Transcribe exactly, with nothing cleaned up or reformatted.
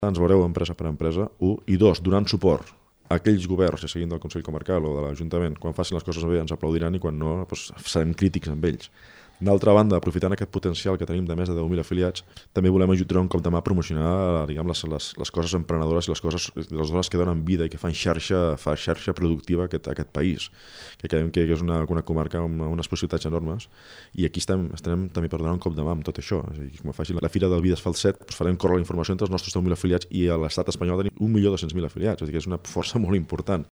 Ens veureu empresa per empresa, un, i dos, donant suport a aquells governs, ja seguint del Consell Comarcal o de l'Ajuntament, quan facin les coses bé ens aplaudiran i quan no, doncs, serem crítics amb ells. D'altra banda, aprofitant aquest potencial que tenim de més de deu mil afiliats, també volem ajudar un cop de mà a promocionar diguem, les, les, les coses emprenedores i les coses, les coses que donen vida i que fan xarxa, fa xarxa productiva a aquest, a aquest país, que creiem que és una, una comarca amb unes possibilitats enormes, i aquí estem, estem també per donar un cop de mà amb tot això. És a dir, com faci la Fira del Vides fa el set, doncs farem córrer la informació entre els nostres deu mil afiliats, i a l'estat espanyol tenim un milió dos-cents mil afiliats, és a dir, que és una força molt important.